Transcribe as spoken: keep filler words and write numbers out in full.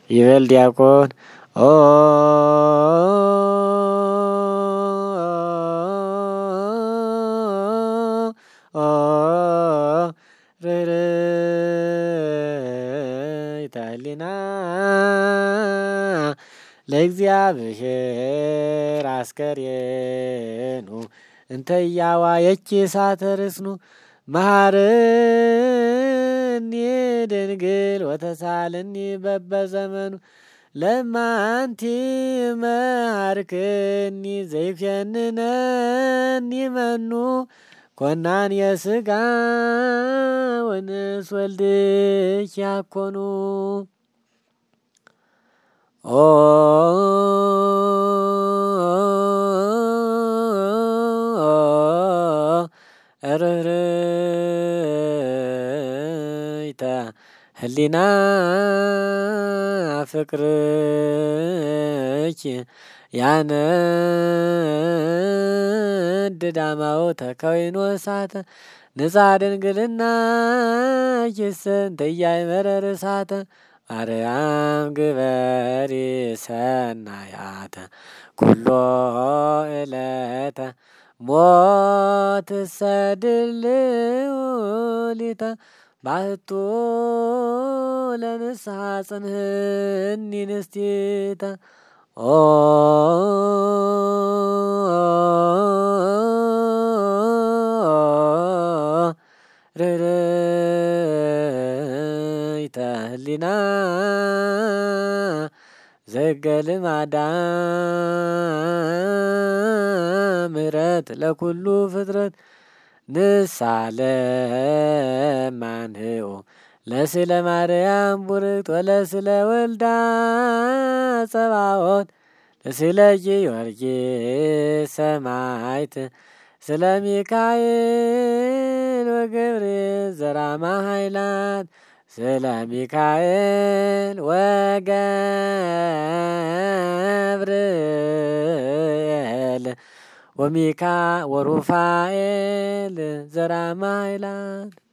ይበል ዲያቆን ኦ ርኅራኄ ህሊና ለእግዚአብሔር አስከሬኑ እንተ ኢያዋየኪ እሳተ ርእስኑ መሐረኒ ድንግል ወተሳልኒ በበዘመኑ ለማንቲ መሃርክኒ ዘይፌንነኒ መኑ ኮናን የሥጋ ወንስ ወልድኪ ያኮኑ ኦ ርኅራኄ ህሊና ፍቅርኪ ያነድድ አማውተ ከወይኖ እሳተ ንጻ ድንግልናኪ እንተ ኢያእመረ እሳተ ማርያም ግበሪ ሰናያተ ኩሎ ዕለተ ሞትሰ ድልውሊተ ባሕቱ ለንስሐ ጽንህኒ ንስቲተ ኦ ርኅራኄ ህሊና ዘገልማዳ ምሕረት ለኩሉ ፍጥረት ንሳለማንህኡ ለስለ ማርያም ቡርክት ወለስለ ወልዳ ጸባዖት ለስለ ጊዮርጊስ ሰማዕት ስለ ሚካኤል ወገብርኤል ዘራማ ኃይላት ስለ ሚካኤል ወገብርኤል ወሚካ ወሩፋኤል ዘራማ ኃይላት